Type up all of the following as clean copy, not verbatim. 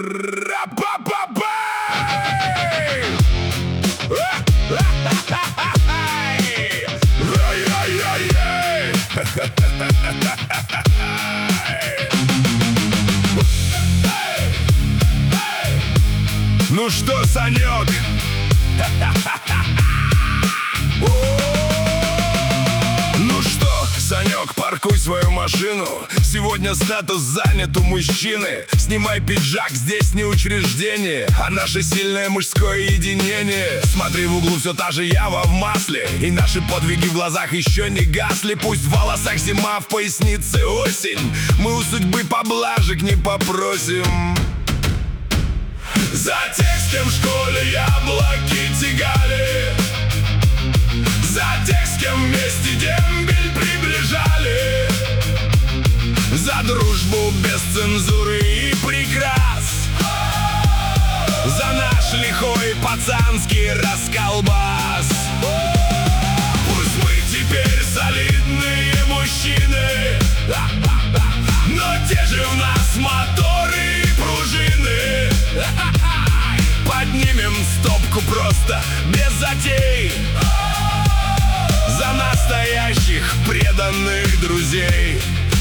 Ну что, Санек? Ну что, Санек, паркуй свою машину. Сегодня статус занят у мужчины. Снимай пиджак, здесь не учреждение, а наше сильное мужское единение. Смотри, в углу все та же Ява в масле, и наши подвиги в глазах еще не гасли. Пусть в волосах зима, в пояснице осень, мы у судьбы поблажек не попросим. За тех, с кем в школе яблоки тягали, за тех, с кем вместе дембель приближали, за дружбу без цензуры и прикрас, за наш лихой пацанский расколбас. Пусть мы теперь солидные мужчины, но те же в нас моторы и пружины. Поднимем стопку просто, без затей, за настоящих преданных друзей.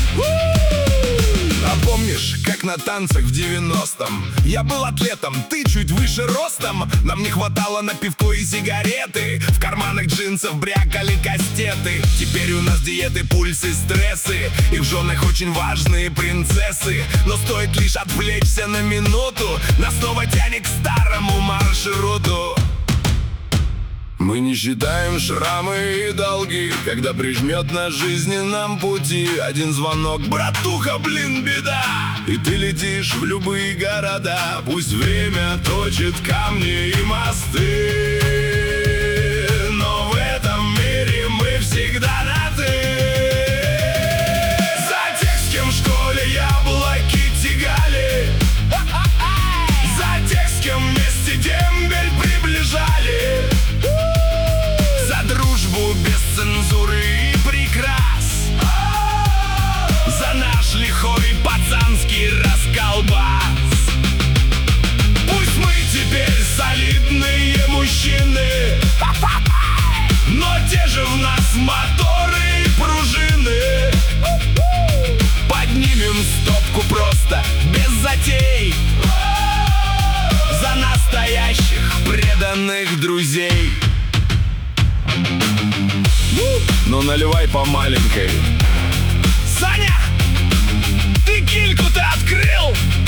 А помнишь, как на танцах в 90-м я был атлетом, ты чуть выше ростом. Нам не хватало на пивко и сигареты, в карманах джинсов брякали кастеты. Теперь у нас диеты, пульсы, стрессы, и в женах очень важные принцессы. Но стоит лишь отвлечься на минуту, нас снова тянет к старому маршруту. Мы не считаем шрамы и долги, когда прижмет на жизненном пути один звонок: братуха, блин, беда, и ты летишь в любые города. Пусть время точит камни и мосты, но в этом мире мы всегда на «ты». За тех, с кем в школе яблоки тягали, за тех, с кем вместе дембель приближали, без цензуры и прикрас, за наш лихой пацанский расколбас. Пусть мы теперь солидные мужчины, но те же в нас моторы и пружины. Поднимем стопку просто, без затей, за настоящих преданных друзей. Ну наливай по маленькой. Саня, ты кильку-то открыл?